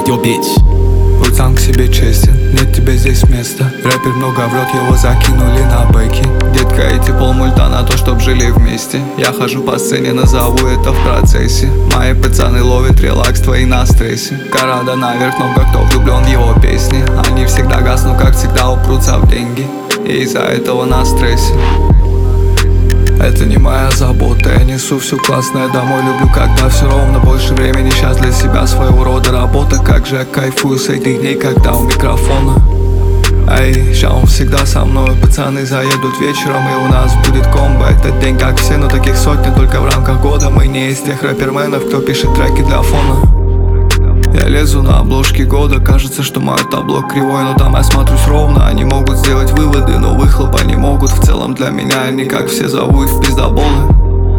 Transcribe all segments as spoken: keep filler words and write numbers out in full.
your bitch. Будь сам к себе честен, нет тебе здесь места. Рэпер много врет, его закинули на бэки. Детка, эти полмульта на то, чтоб жили вместе. Я хожу по сцене, назову это в процессе. Мои пацаны ловят релакс, твои на стрессе. Кара да наверх, много кто влюблен в его песни. Они всегда гаснут, как всегда упрутся в деньги. И из-за этого на стрессе. Это не моя забота, я несу все классное домой. Люблю, когда все ровно, больше времени сейчас для себя, своего рода работа. Как же я кайфую с этих дней, когда у микрофона. Эй, ща он всегда со мной. Пацаны заедут вечером, и у нас будет комбо. Этот день как все, но таких сотни только в рамках года. Мы не из тех рэперменов, кто пишет треки для фона. Я лезу на обложки года, кажется, что мое табло кривое, но там я смотрюсь ровно. Они могут сделать выводы, но выхлоп они могут. В целом для меня они, как все, зову их в пиздоболы.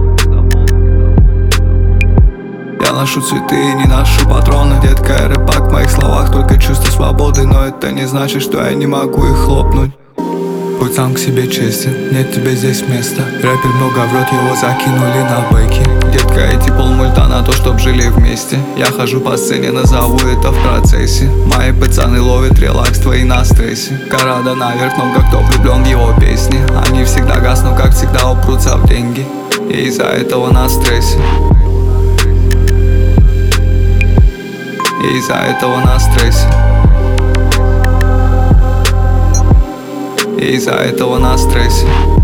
Я ношу цветы и не ношу патроны. Детка, я рэпак, в моих словах только чувство свободы. Но это не значит, что я не могу их хлопнуть. Будь сам к себе честен, нет тебе здесь места. Рэпер много врет, его закинули на бэки. Детка, эти полмульта на то, чтоб жили вместе. Я хожу по сцене, назову это в процессе. Мои пацаны ловят релакс, твои на стрессе. Кара да наверх, много кто влюблен в его песни. Они всегда гаснут, как всегда упрутся в деньги. И из-за этого на стрессе. И из-за этого на стрессе. И из-за этого на стрессе.